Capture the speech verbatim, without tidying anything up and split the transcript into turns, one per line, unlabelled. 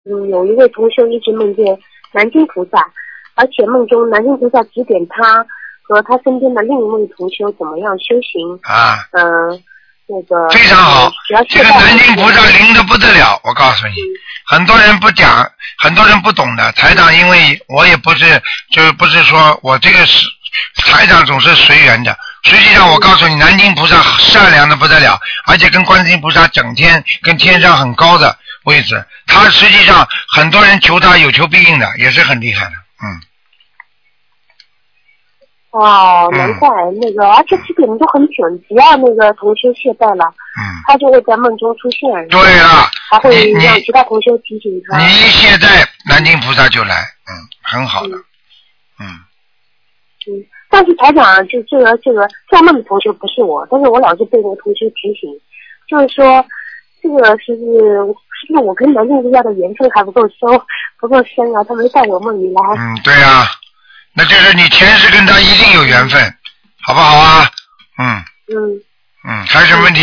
嗯，有一位同修一直梦见南京菩萨，而且梦中南京菩萨指点他和他身边的另一位同修怎么样修行
啊。
嗯、呃，那个
非常好，这个南京菩萨灵的不得了，我告诉你，
嗯、
很多人不讲，很多人不懂的。台长，因为我也不是，就是不是说我这个是台长总是随缘的。实际上，我告诉你，南京菩萨善良的不得了，而且跟观世音菩萨整天跟天上很高的位置。他实际上很多人求他有求必应的，也是很厉害的，嗯。
哦，难怪、嗯、那个，而且指点都很准，只要那个同修懈怠了，
嗯，
他就会在梦中出现。
对了，
还会让其他同修提醒他。
你一懈怠，南京菩萨就来，嗯，很好的，嗯。
嗯，但是台长，就这个这个做梦的同修不是我，但是我老是被那个同修提醒，就是说这个是不是是不是我跟南京菩萨的缘分还不够深不够深啊？他没在我梦里来。
嗯，对啊。那就是你前世跟他一定有缘分，好不好啊？嗯。
嗯。
嗯，还有什么问题？